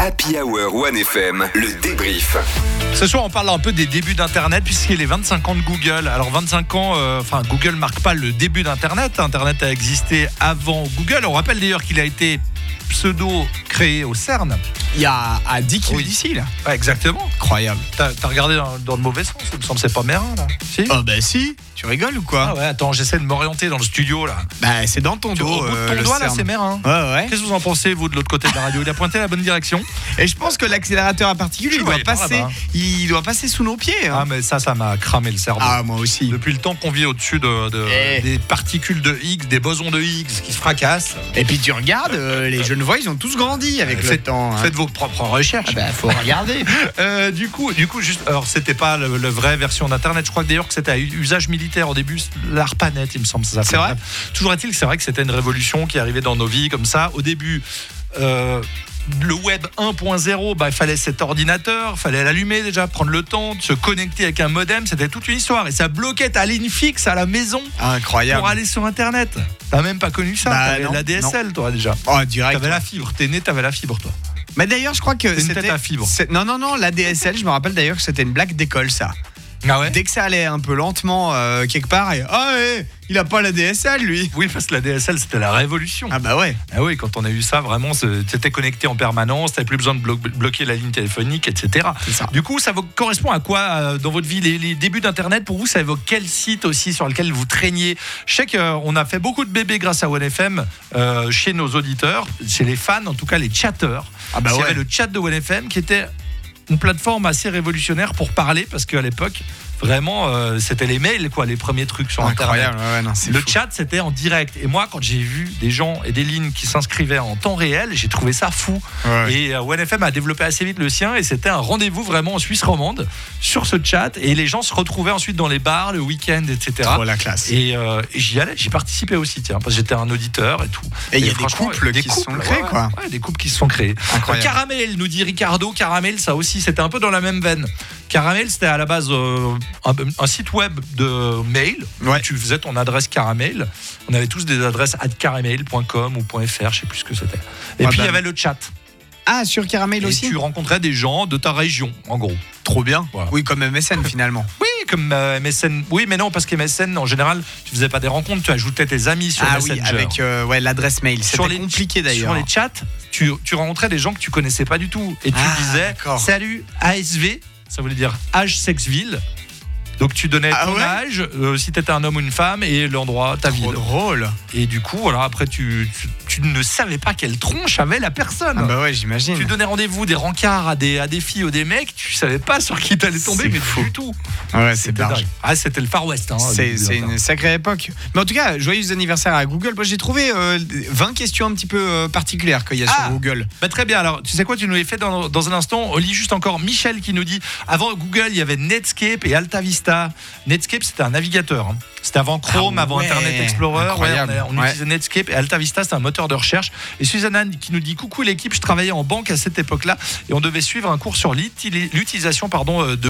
Happy Hour 1FM, le débrief. Ce soir, on parle un peu des débuts d'Internet, puisqu'il est les 25 ans de Google. Alors, 25 ans, Google marque pas le début d'Internet. Internet a existé avant Google. On rappelle d'ailleurs qu'il a été pseudo-créé au CERN. Il y a à 10 km d'ici, là. Ouais, exactement. Incroyable. T'as regardé dans le mauvais sens, il me semble, c'est pas Mérin, là. Si Oh, bah si. Tu rigoles ou quoi? Ah ouais, attends, j'essaie de m'orienter dans le studio, là. Bah, c'est dans ton dos. Au bout de ton doigt, là, c'est Mérin. Ouais. Qu'est-ce que vous en pensez, vous, de l'autre côté de la radio? Il a pointé la bonne direction. Et je pense que l'accélérateur à particules, il doit passer sous nos pieds. Hein. Ah, mais ça m'a cramé le cerveau. Ah, moi aussi. Depuis le temps qu'on vit au-dessus des particules de Higgs, des bosons de Higgs qui se fracassent. Et puis tu regardes, les jeunes voix, ils ont tous grandi avec le temps. Hein. Faites vos propres recherches. Ah bah, faut regarder. Du coup, juste, alors c'était pas la vraie version d'Internet. Je crois que d'ailleurs que c'était à usage militaire au début, l'ARPANET, il me semble. Ça c'est vrai. Toujours est-il que c'est vrai que c'était une révolution qui arrivait dans nos vies comme ça. Au début. Le web 1.0, il fallait cet ordinateur, il fallait l'allumer déjà, prendre le temps de se connecter avec un modem, c'était toute une histoire. Et ça bloquait ta ligne fixe à la maison. Incroyable. Pour aller sur Internet. T'as même pas connu ça, t'avais la DSL, toi, déjà. Oh, direct. T'avais la fibre, t'es né, t'avais la fibre, toi. Mais d'ailleurs, je crois que c'était une tête à fibre. Non, la DSL, je me rappelle d'ailleurs que c'était une blague d'école, ça. Ah ouais. Dès que ça allait un peu lentement quelque part, il a pas la DSL lui. Oui, parce que la DSL c'était la révolution. Ah bah ouais. Ah oui, quand on a eu ça, vraiment, t'étais connecté en permanence, t'avais plus besoin de bloquer la ligne téléphonique, etc. C'est ça. Du coup, ça correspond à quoi dans votre vie, les débuts d'Internet? Pour vous, ça évoque quel site aussi sur lequel vous traîniez? Je sais qu'on a fait beaucoup de bébés grâce à 1FM chez nos auditeurs, chez les fans, en tout cas les chatteurs. Ah bah ouais. Il y avait le chat de 1FM qui était une plateforme assez révolutionnaire pour parler, parce qu'à l'époque, vraiment, c'était les mails, les premiers trucs sur Internet. Le chat, c'était en direct. Et moi, quand j'ai vu des gens et des lignes qui s'inscrivaient en temps réel, j'ai trouvé ça fou. Ouais. Et 1FM a développé assez vite le sien, et c'était un rendez-vous vraiment en Suisse romande sur ce chat. Et les gens se retrouvaient ensuite dans les bars, le week-end, etc. Oh, la classe. Et j'y allais, j'y participais aussi, parce que j'étais un auditeur et tout. Et il y a des couples qui se sont créés, quoi. Ouais, des couples qui se sont créés. Caramel, nous dit Ricardo. Caramel, ça aussi, c'était un peu dans la même veine. Caramel, c'était à la base un site web de mail. Ouais. Tu faisais ton adresse Caramel. On avait tous des adresses @caramel.com ou .fr, je sais plus ce que c'était. Et puis il y avait le chat. Ah, sur Caramel aussi. Tu rencontrais des gens de ta région, en gros. Trop bien. Voilà. Oui, comme MSN finalement. Oui, comme MSN. Oui, mais non, parce qu'MSN, en général, tu faisais pas des rencontres, tu ajoutais tes amis sur Messenger. Ah oui, avec l'adresse mail. C'était compliqué d'ailleurs. Sur les chats, tu rencontrais des gens que tu connaissais pas du tout. Et tu disais, salut, ASV, ça voulait dire âge, sexe, ville. Donc tu donnais ton âge, si t'étais un homme ou une femme, et l'endroit, ta ville. Trop drôle. Et du coup, voilà, après tu ne savais pas quelle tronche avait la personne. Ah bah ouais, j'imagine. Tu donnais rendez-vous des rencarts à des filles ou des mecs, tu savais pas sur qui t'allais tomber, mais du tout. Ouais, c'est dingue. Ah, c'était le Far West. Hein, c'est une sacrée époque. Mais en tout cas, joyeux anniversaire à Google. Moi, j'ai trouvé 20 questions un petit peu particulières qu'il y a sur Google. Bah très bien. Alors, tu sais quoi, tu nous l'as fait dans un instant. On lit juste encore Michel qui nous dit, avant Google, il y avait Netscape et Alta Vista. Netscape, c'était un navigateur. Hein. C'était avant Chrome, avant Internet Explorer. On utilisait Netscape, et Alta Vista, c'était un moteur de recherche. Et Susanna qui nous dit, coucou l'équipe, je travaillais en banque à cette époque-là et on devait suivre un cours sur l'utilisation de